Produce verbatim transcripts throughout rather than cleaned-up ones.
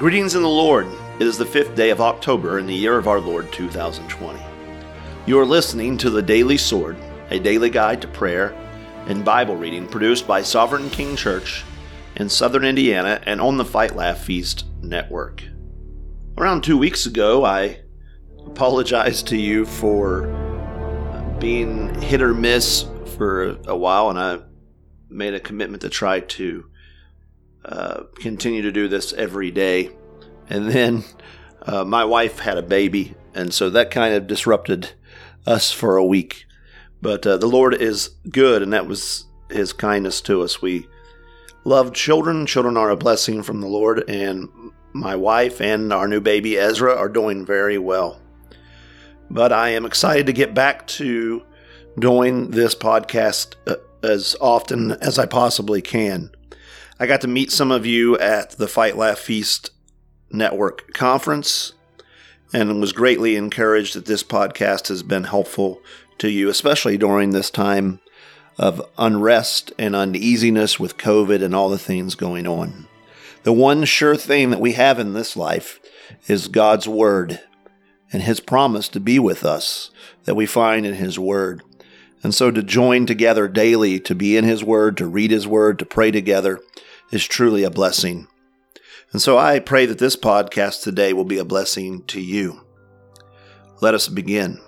Greetings in the Lord. It is the fifth day of October in the year of our Lord two thousand twenty. You are listening to The Daily Sword, a daily guide to prayer and Bible reading produced by Sovereign King Church in Southern Indiana and on the Fight Laugh Feast Network. Around two weeks ago, I apologized to you for being hit or miss for a while, and I made a commitment to try to uh, continue to do this every day. And then uh, my wife had a baby, and so that kind of disrupted us for a week. But uh, the Lord is good, and that was His kindness to us. We love children. Children are a blessing from the Lord, and my wife and our new baby Ezra are doing very well. But I am excited to get back to doing this podcast uh, as often as I possibly can. I got to meet some of you at the Fight Laugh Feast Network conference and was greatly encouraged that this podcast has been helpful to you, especially during this time of unrest and uneasiness with COVID and all the things going on. The one sure thing that we have in this life is God's Word and His promise to be with us that we find in His Word. And so to join together daily, to be in His Word, to read His Word, to pray together is truly a blessing. And so I pray that this podcast today will be a blessing to you. Let us begin.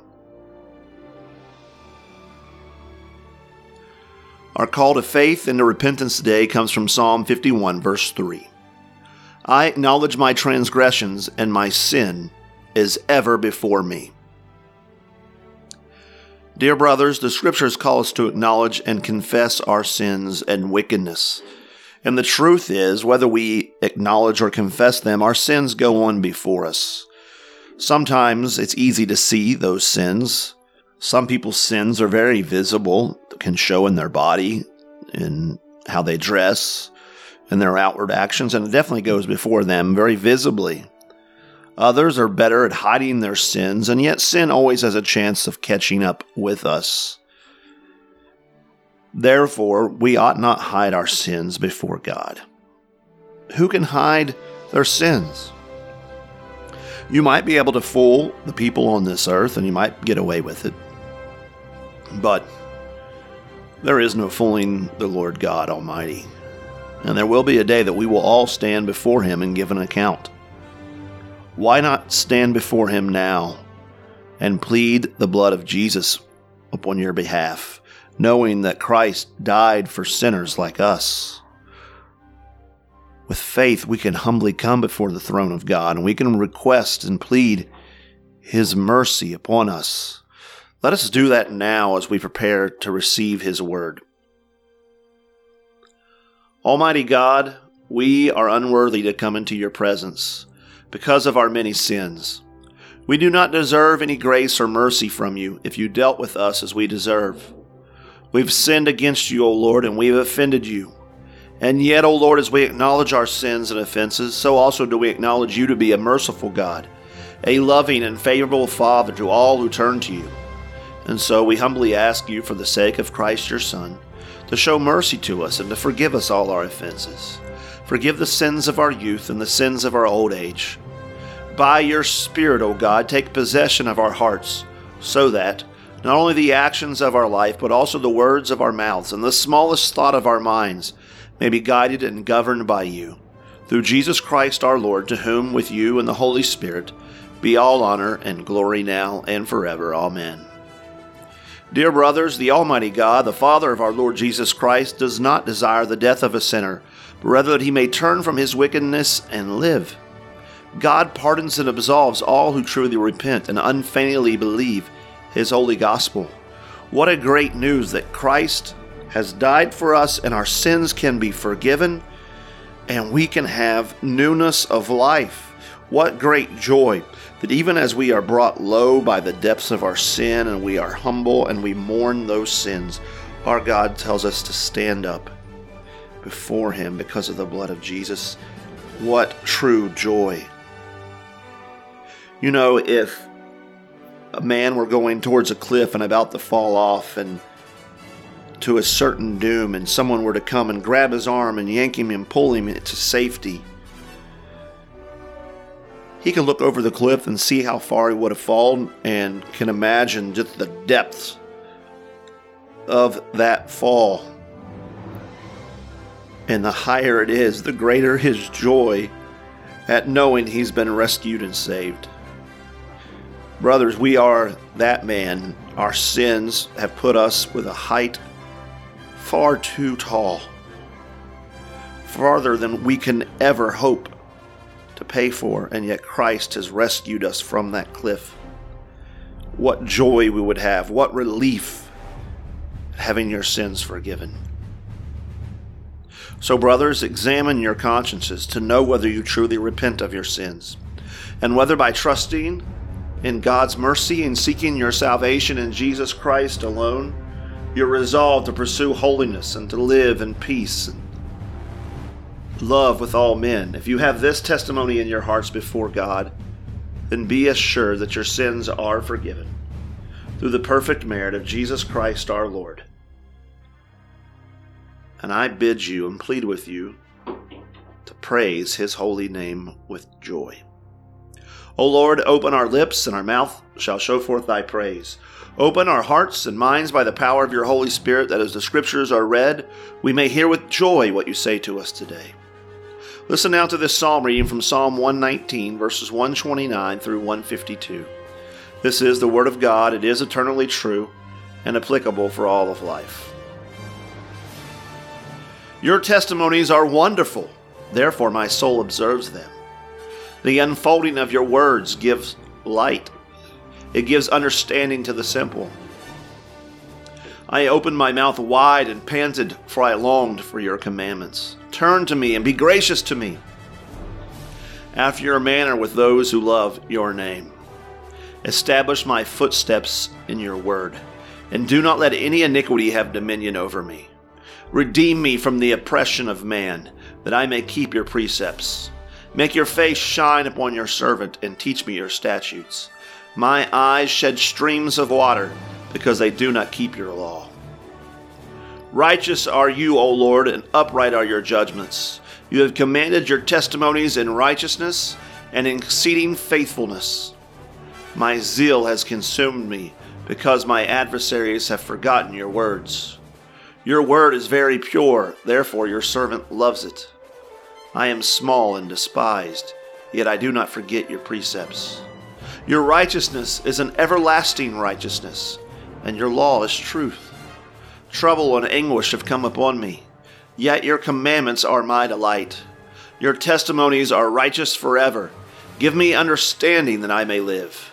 Our call to faith and to repentance today comes from Psalm fifty-one, verse three. I acknowledge my transgressions, and my sin is ever before me. Dear brothers, the Scriptures call us to acknowledge and confess our sins and wickedness. And the truth is, whether we acknowledge or confess them, our sins go on before us. Sometimes it's easy to see those sins. Some people's sins are very visible, can show in their body, in how they dress, in their outward actions, and it definitely goes before them very visibly. Others are better at hiding their sins, and yet sin always has a chance of catching up with us. Therefore, we ought not hide our sins before God. Who can hide their sins? You might be able to fool the people on this earth, and you might get away with it. But there is no fooling the Lord God Almighty. And there will be a day that we will all stand before Him and give an account. Why not stand before Him now and plead the blood of Jesus upon your behalf, knowing that Christ died for sinners like us? With faith, we can humbly come before the throne of God, and we can request and plead His mercy upon us. Let us do that now as we prepare to receive His word. Almighty God, we are unworthy to come into your presence because of our many sins. We do not deserve any grace or mercy from you if you dealt with us as we deserve. We've sinned against you, O Lord, and we have offended you. And yet, O Lord, as we acknowledge our sins and offenses, so also do we acknowledge you to be a merciful God, a loving and favorable Father to all who turn to you. And so we humbly ask you, for the sake of Christ your Son, to show mercy to us and to forgive us all our offenses. Forgive the sins of our youth and the sins of our old age. By your Spirit, O God, take possession of our hearts, so that not only the actions of our life, but also the words of our mouths and the smallest thought of our minds may be guided and governed by you. Through Jesus Christ our Lord, to whom with you and the Holy Spirit be all honor and glory now and forever. Amen. Dear brothers, the Almighty God, the Father of our Lord Jesus Christ, does not desire the death of a sinner, but rather that he may turn from his wickedness and live. God pardons and absolves all who truly repent and unfeignedly believe His holy gospel. What a great news that Christ has died for us and our sins can be forgiven and we can have newness of life. What great joy that even as we are brought low by the depths of our sin and we are humble and we mourn those sins, our God tells us to stand up before Him because of the blood of Jesus. What true joy. You know, if a man were going towards a cliff and about to fall off and to a certain doom, and someone were to come and grab his arm and yank him and pull him to safety, he can look over the cliff and see how far he would have fallen and can imagine just the depths of that fall. And the higher it is, the greater his joy at knowing he's been rescued and saved. Brothers, we are that man. Our sins have put us with a height far too tall, farther than we can ever hope to pay for, and yet Christ has rescued us from that cliff. What joy we would have, what relief having your sins forgiven. So, brothers, examine your consciences to know whether you truly repent of your sins, and whether by trusting in God's mercy and seeking your salvation in Jesus Christ alone, you're resolved to pursue holiness and to live in peace and love with all men. If you have this testimony in your hearts before God, then be assured that your sins are forgiven through the perfect merit of Jesus Christ our Lord. And I bid you and plead with you to praise his holy name with joy. O Lord, open our lips, and our mouth shall show forth thy praise. Open our hearts and minds by the power of your Holy Spirit, that as the Scriptures are read, we may hear with joy what you say to us today. Listen now to this psalm reading from Psalm one nineteen, verses one twenty-nine through one fifty-two. This is the word of God. It is eternally true and applicable for all of life. Your testimonies are wonderful, therefore my soul observes them. The unfolding of your words gives light. It gives understanding to the simple. I opened my mouth wide and panted, for I longed for your commandments. Turn to me and be gracious to me, after your manner with those who love your name. Establish my footsteps in your word, and do not let any iniquity have dominion over me. Redeem me from the oppression of man, that I may keep your precepts. Make your face shine upon your servant, and teach me your statutes. My eyes shed streams of water, because they do not keep your law. Righteous are you, O Lord, and upright are your judgments. You have commanded your testimonies in righteousness and in exceeding faithfulness. My zeal has consumed me, because my adversaries have forgotten your words. Your word is very pure, therefore your servant loves it. I am small and despised, yet I do not forget your precepts. Your righteousness is an everlasting righteousness, and your law is truth. Trouble and anguish have come upon me, yet your commandments are my delight. Your testimonies are righteous forever. Give me understanding that I may live.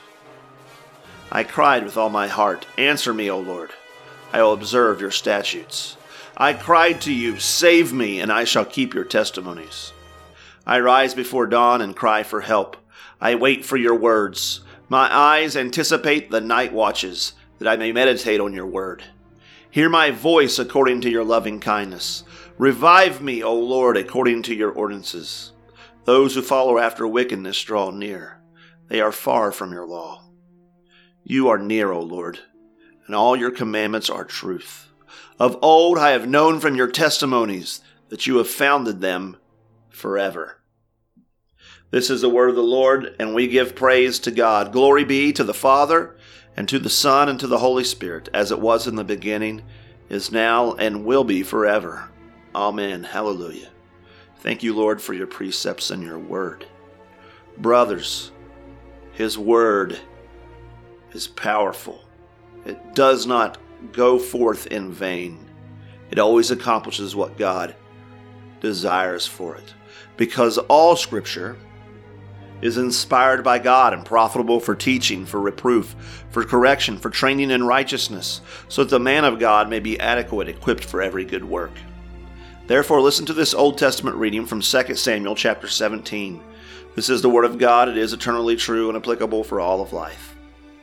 I cried with all my heart, answer me, O Lord. I will observe your statutes. I cried to you, save me, and I shall keep your testimonies. I rise before dawn and cry for help. I wait for your words. My eyes anticipate the night watches, that I may meditate on your word. Hear my voice according to your loving kindness. Revive me, O Lord, according to your ordinances. Those who follow after wickedness draw near. They are far from your law. You are near, O Lord, and all your commandments are truth. Of old I have known from your testimonies that you have founded them forever. This is the word of the Lord, and we give praise to God. Glory be to the Father, and to the Son, and to the Holy Spirit, as it was in the beginning, is now, and will be forever. Amen. Hallelujah. Thank you, Lord, for your precepts and your word. Brothers, his word is powerful. It does not go forth in vain. It always accomplishes what God desires for it. Because all Scripture is inspired by God and profitable for teaching, for reproof, for correction, for training in righteousness, so that the man of God may be adequate, equipped for every good work. Therefore, listen to this Old Testament reading from Second Samuel chapter seventeen. This is the word of God. It is eternally true and applicable for all of life.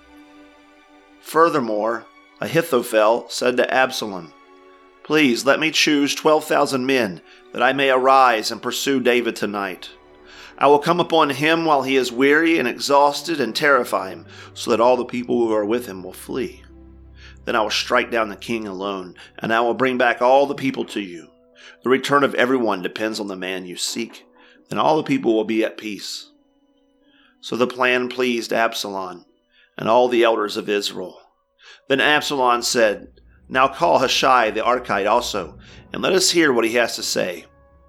Furthermore, Ahithophel said to Absalom, Please let me choose twelve thousand men, that I may arise and pursue David tonight. I will come upon him while he is weary and exhausted, and terrify him, so that all the people who are with him will flee. Then I will strike down the king alone, and I will bring back all the people to you. The return of everyone depends on the man you seek. Then all the people will be at peace. So the plan pleased Absalom and all the elders of Israel. Then Absalom said, Now call Hushai the Archite also, and let us hear what he has to say.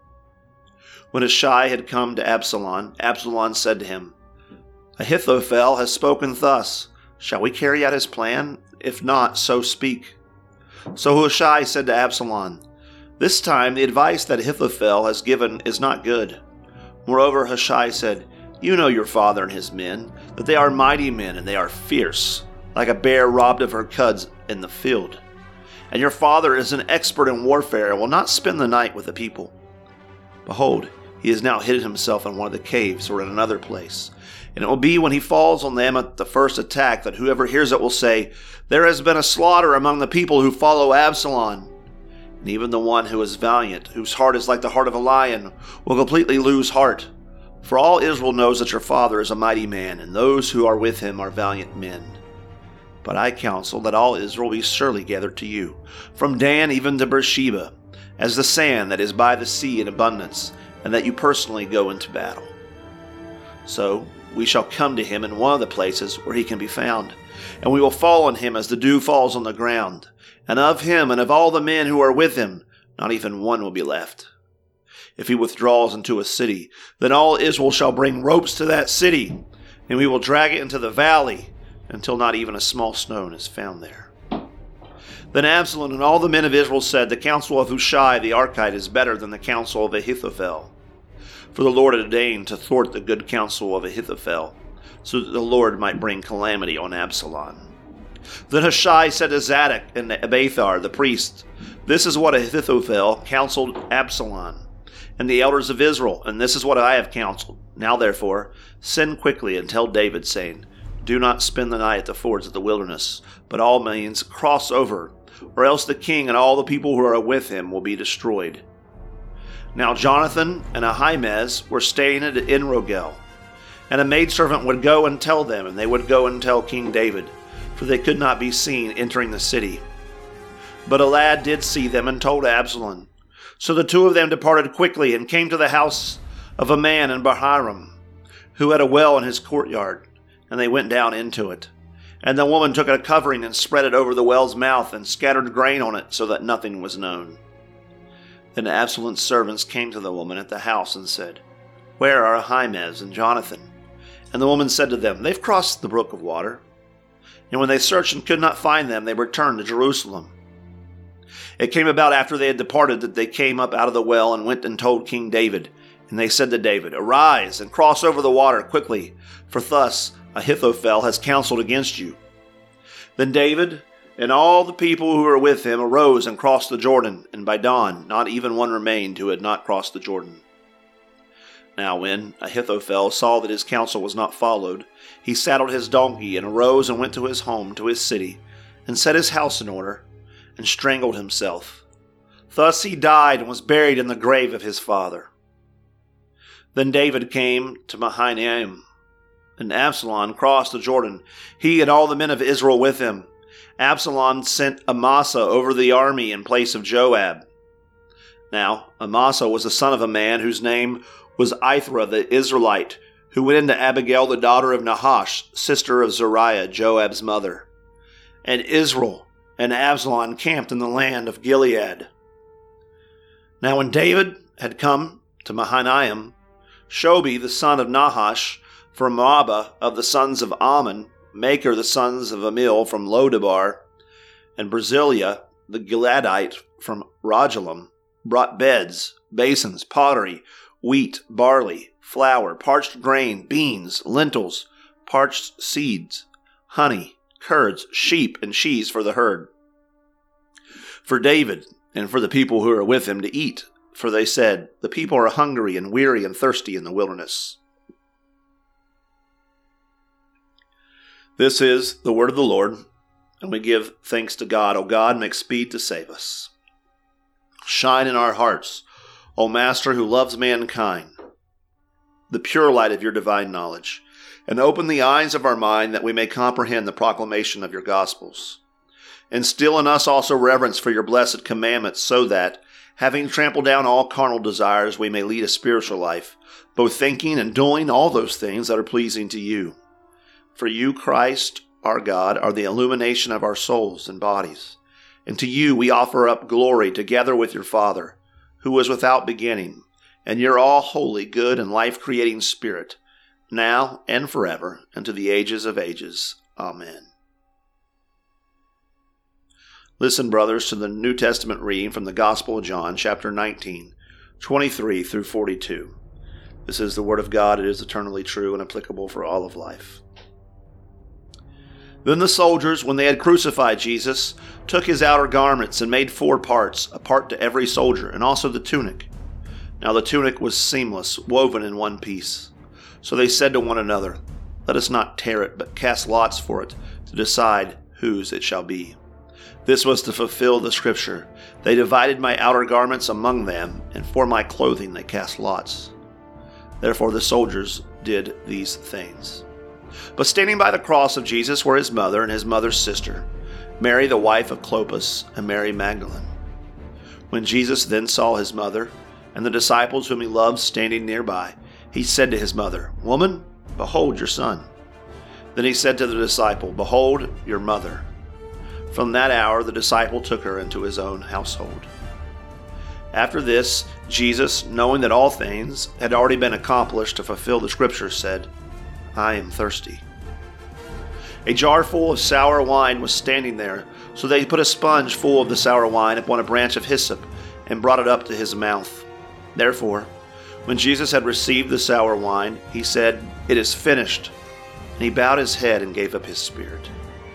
When Hushai had come to Absalom, Absalom said to him, Ahithophel has spoken thus. Shall we carry out his plan? If not, so speak. So Hushai said to Absalom, This time the advice that Ahithophel has given is not good. Moreover, Hushai said, You know your father and his men, that they are mighty men and they are fierce, like a bear robbed of her cubs in the field. And your father is an expert in warfare and will not spend the night with the people. Behold, he has now hidden himself in one of the caves or in another place. And it will be when he falls on them at the first attack that whoever hears it will say, There has been a slaughter among the people who follow Absalom. And even the one who is valiant, whose heart is like the heart of a lion, will completely lose heart. For all Israel knows that your father is a mighty man, and those who are with him are valiant men. But I counsel that all Israel be surely gathered to you, from Dan even to Beersheba, as the sand that is by the sea in abundance, and that you personally go into battle. So we shall come to him in one of the places where he can be found, and we will fall on him as the dew falls on the ground, and of him and of all the men who are with him, not even one will be left. If he withdraws into a city, then all Israel shall bring ropes to that city, and we will drag it into the valley until not even a small stone is found there. Then Absalom and all the men of Israel said, The counsel of Hushai the Archite is better than the counsel of Ahithophel. For the Lord had ordained to thwart the good counsel of Ahithophel, so that the Lord might bring calamity on Absalom. Then Hushai said to Zadok and Abiathar the priests, This is what Ahithophel counseled Absalom and the elders of Israel, and this is what I have counseled. Now therefore, send quickly and tell David, saying, Do not spend the night at the fords of the wilderness, but all means cross over, or else the king and all the people who are with him will be destroyed. Now Jonathan and Ahimaaz were staying at Enrogel, and a maidservant would go and tell them, and they would go and tell King David, for they could not be seen entering the city. But a lad did see them and told Absalom. So the two of them departed quickly and came to the house of a man in Bahurim, who had a well in his courtyard, and they went down into it. And the woman took a covering and spread it over the well's mouth and scattered grain on it so that nothing was known. Then Absalom's servants came to the woman at the house and said, Where are Ahimaaz and Jonathan? And the woman said to them, They've crossed the brook of water. And when they searched and could not find them, they returned to Jerusalem. It came about after they had departed that they came up out of the well and went and told King David. And they said to David, Arise and cross over the water quickly, for thus Ahithophel has counseled against you. Then David and all the people who were with him arose and crossed the Jordan, and by dawn not even one remained who had not crossed the Jordan. Now when Ahithophel saw that his counsel was not followed, he saddled his donkey and arose and went to his home, to his city, and set his house in order, and strangled himself. Thus he died and was buried in the grave of his father. Then David came to Mahanaim, and Absalom crossed the Jordan, he and all the men of Israel with him. Absalom sent Amasa over the army in place of Joab. Now Amasa was the son of a man whose name was Ithra the Israelite, who went into Abigail the daughter of Nahash, sister of Zeruiah, Joab's mother. And Israel and Absalom camped in the land of Gilead. Now when David had come to Mahanaim, Shobi the son of Nahash from Moab of the sons of Ammon, Maker the sons of Amil from Lodabar, and Barzillai the Gileadite from Rogelim, brought beds, basins, pottery, wheat, barley, flour, parched grain, beans, lentils, parched seeds, honey, curds, sheep, and cheese for the herd, for David and for the people who are with him to eat, for they said, The people are hungry and weary and thirsty in the wilderness. This is the word of the Lord, and we give thanks to God. O God, make speed to save us. Shine in our hearts, O Master who loves mankind, the pure light of your divine knowledge, and open the eyes of our mind that we may comprehend the proclamation of your gospels. Instill in us also reverence for your blessed commandments, so that, Having trampled down all carnal desires, we may lead a spiritual life, both thinking and doing all those things that are pleasing to you. For you, Christ, our God, are the illumination of our souls and bodies. And to you we offer up glory together with your Father, who was without beginning, and your all holy, good, and life-creating Spirit, now and forever, and to the ages of ages. Amen. Listen, brothers, to the New Testament reading from the Gospel of John, chapter nineteen, twenty-three through forty-two. This is the Word of God. It is eternally true and applicable for all of life. Then the soldiers, when they had crucified Jesus, took his outer garments and made four parts, a part to every soldier, and also the tunic. Now the tunic was seamless, woven in one piece. So they said to one another, "Let us not tear it, but cast lots for it, to decide whose it shall be." This was to fulfill the scripture, "They divided my outer garments among them, and for my clothing they cast lots." Therefore the soldiers did these things. But standing by the cross of Jesus were his mother and his mother's sister, Mary the wife of Clopas, and Mary Magdalene. When Jesus then saw his mother and the disciples whom he loved standing nearby, he said to his mother, "Woman, behold your son." Then he said to the disciple, "Behold your mother." From that hour the disciple took her into his own household. After this, Jesus, knowing that all things had already been accomplished to fulfill the scriptures, said, "I am thirsty." A jar full of sour wine was standing there, so they put a sponge full of the sour wine upon a branch of hyssop and brought it up to his mouth. Therefore, when Jesus had received the sour wine, he said, "It is finished," and he bowed his head and gave up his spirit.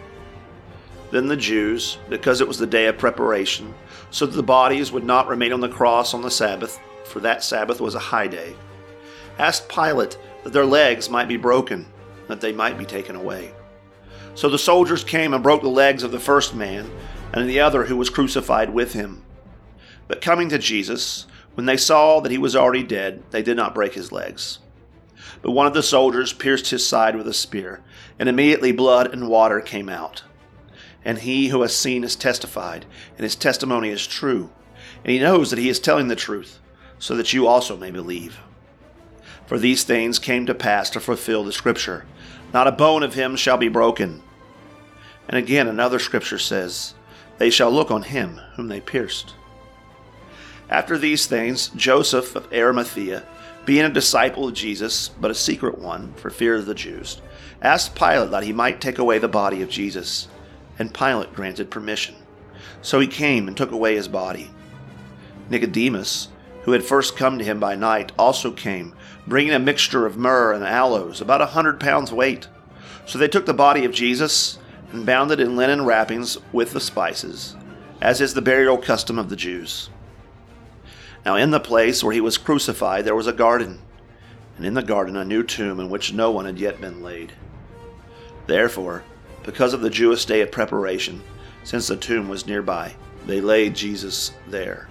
Then the Jews, because it was the day of preparation, so that the bodies would not remain on the cross on the Sabbath, for that Sabbath was a high day, asked Pilate that their legs might be broken, that they might be taken away. So the soldiers came and broke the legs of the first man and the other who was crucified with him. But coming to Jesus, when they saw that he was already dead, they did not break his legs. But one of the soldiers pierced his side with a spear, and immediately blood and water came out. And he who has seen has testified, and his testimony is true, and he knows that he is telling the truth, so that you also may believe. For these things came to pass to fulfill the scripture, "Not a bone of him shall be broken." And again another scripture says, "They shall look on him whom they pierced." After these things, Joseph of Arimathea, being a disciple of Jesus, but a secret one, for fear of the Jews, asked Pilate that he might take away the body of Jesus. And Pilate granted permission. So he came and took away his body. Nicodemus, who had first come to him by night, also came, bringing a mixture of myrrh and aloes, about a hundred pounds weight. So they took the body of Jesus and bound it in linen wrappings with the spices, as is the burial custom of the Jews. Now in the place where he was crucified there was a garden, and in the garden a new tomb in which no one had yet been laid. Therefore, because of the Jewish day of preparation, since the tomb was nearby, they laid Jesus there.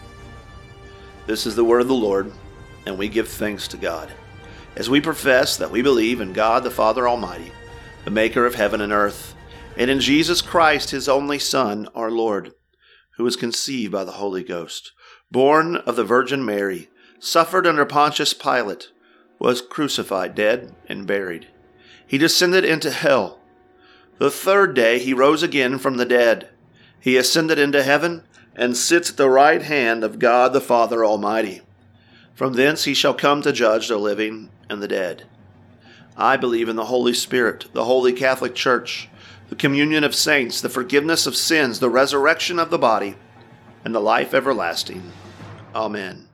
This is the word of the Lord, and we give thanks to God, as we profess that we believe in God the Father Almighty, the maker of heaven and earth, and in Jesus Christ, his only Son, our Lord, who was conceived by the Holy Ghost, born of the Virgin Mary, suffered under Pontius Pilate, was crucified, dead, and buried. He descended into hell. The third day he rose again from the dead. He ascended into heaven and sits at the right hand of God the Father Almighty. From thence he shall come to judge the living and the dead. I believe in the Holy Spirit, the Holy Catholic Church, the communion of saints, the forgiveness of sins, the resurrection of the body, and the life everlasting. Amen.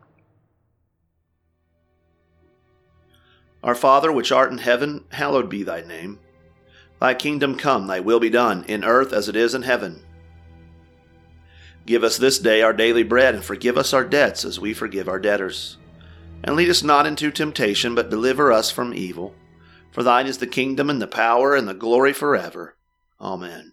Our Father, which art in heaven, hallowed be thy name. Thy kingdom come, thy will be done, in earth as it is in heaven. Give us this day our daily bread, and forgive us our debts as we forgive our debtors. And lead us not into temptation, but deliver us from evil. For thine is the kingdom, and the power, and the glory forever. Amen.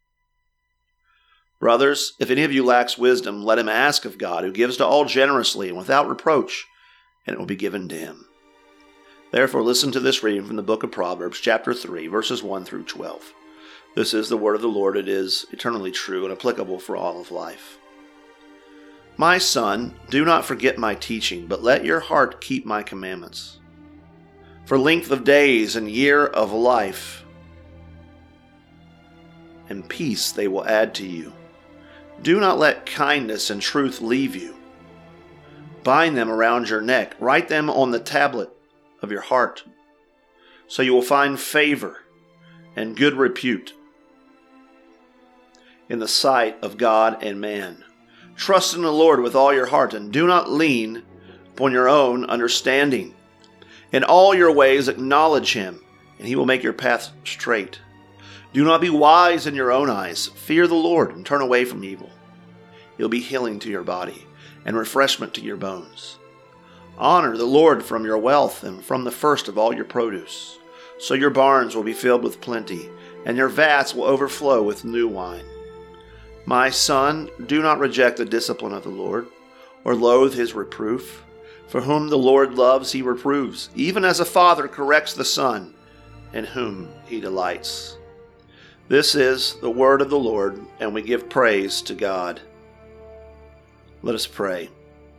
Brothers, if any of you lacks wisdom, let him ask of God, who gives to all generously and without reproach, and it will be given to him. Therefore listen to this reading from the book of Proverbs, chapter three, verses one through twelve. This is the word of the Lord. It is eternally true and applicable for all of life. My son, do not forget my teaching, but let your heart keep my commandments. For length of days and year of life and peace they will add to you. Do not let kindness and truth leave you. Bind them around your neck. Write them on the tablet of your heart, so you will find favor and good repute in the sight of God and man. Trust in the Lord with all your heart, and do not lean upon your own understanding. In all your ways acknowledge him, and he will make your path straight. Do not be wise in your own eyes. Fear the Lord and turn away from evil. It will be healing to your body and refreshment to your bones. Honor the Lord from your wealth and from the first of all your produce. So your barns will be filled with plenty, and your vats will overflow with new wine. My son, do not reject the discipline of the Lord, or loathe his reproof. For whom the Lord loves, he reproves, even as a father corrects the son, in whom he delights. This is the word of the Lord, and we give praise to God. Let us pray.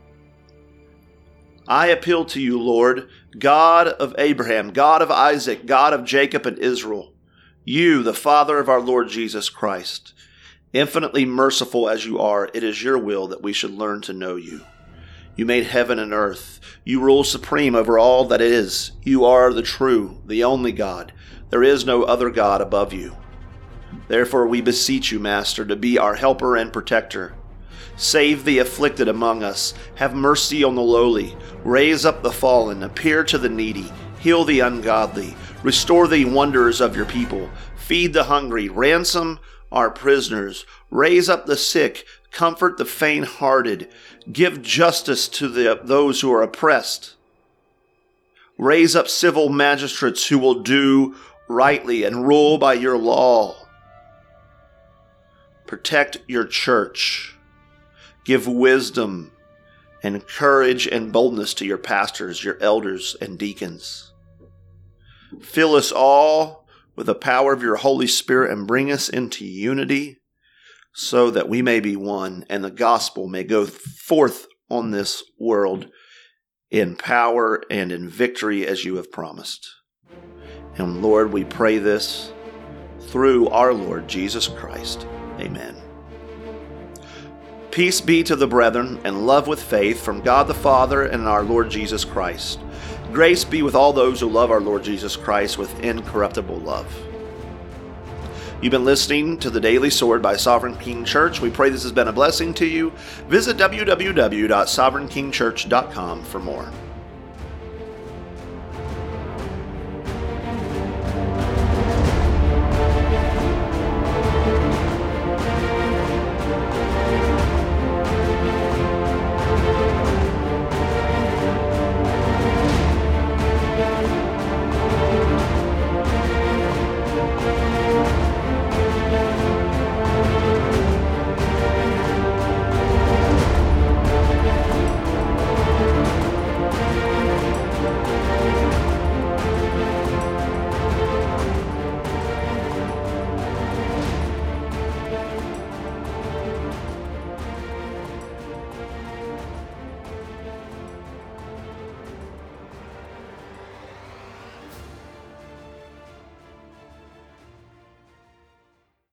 I appeal to you, Lord, God of Abraham, God of Isaac, God of Jacob and Israel, you, the Father of our Lord Jesus Christ. Infinitely merciful as you are, it is your will that we should learn to know you. You made heaven and earth. You rule supreme over all that is. You are the true, the only God. There is no other God above you. Therefore we beseech you, Master, to be our helper and protector. Save the afflicted among us. Have mercy on the lowly. Raise up the fallen. Appear to the needy. Heal the ungodly. Restore the wanderers of your people. Feed the hungry. Ransom our prisoners. Raise up the sick. Comfort the faint-hearted. Give justice to the, those who are oppressed. Raise up civil magistrates who will do rightly and rule by your law. Protect your church. Give wisdom and courage and boldness to your pastors, your elders, and deacons. Fill us all with the power of your Holy Spirit and bring us into unity so that we may be one and the gospel may go forth on this world in power and in victory as you have promised. And Lord, we pray this through our Lord Jesus Christ. Amen. Peace be to the brethren and love with faith from God the Father and our Lord Jesus Christ. Grace be with all those who love our Lord Jesus Christ with incorruptible love. You've been listening to The Daily Sword by Sovereign King Church. We pray this has been a blessing to you. Visit w w w dot sovereign king church dot com for more.